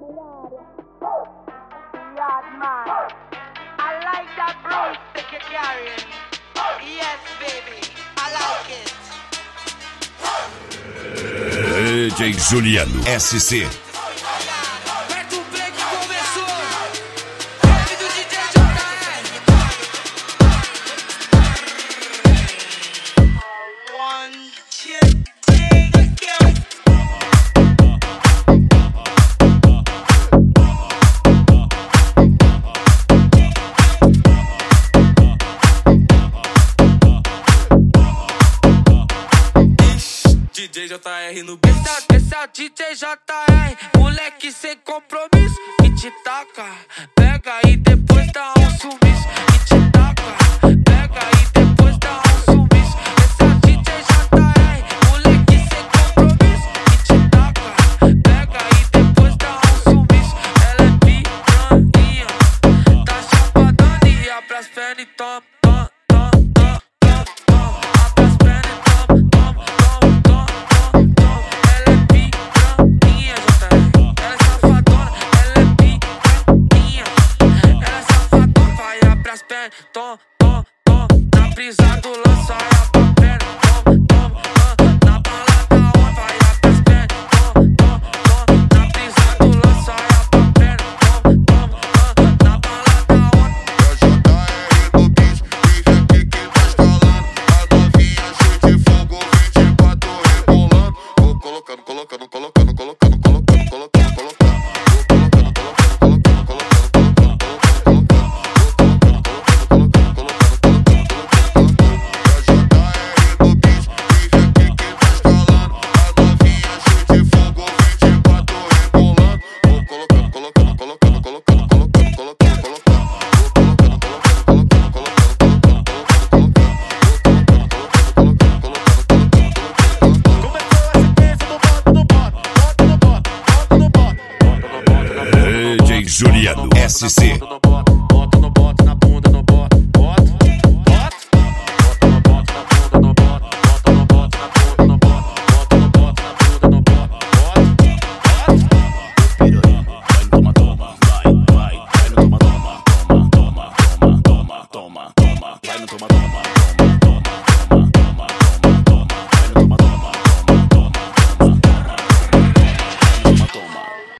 I like that broom stick you're carrying. Yes, baby, I like it. DJ Juliano SC. Aperta o play que começou. Baby do DJ JR. One, two, three, let's go. DJ JR no beat. Esse é o DJ JR, moleque sem compromisso. E te taca, pega e depois dá um sumiço. E te taca, pega e depois dá um sumiço. Esse é o DJ JR, moleque sem compromisso. E te taca, pega e depois dá um sumiço. Ela é piranha, tá chapadona e abre as pernas e toma. Tom, tom, tom, na brisa do lança é pra perna. Tom, tom, tom, na balada on vai pras pernas. Tom, tom, tom, na brisa do lança é pra perna. Tom, tom, tom, na balada on. É o JR do bis, e que tá escalando. A novinha cheia de fogo, 24 rebolando. Vou colocando, colocando, colocando, colocando, colocando, colocando, colocando. DJ Juliano SC.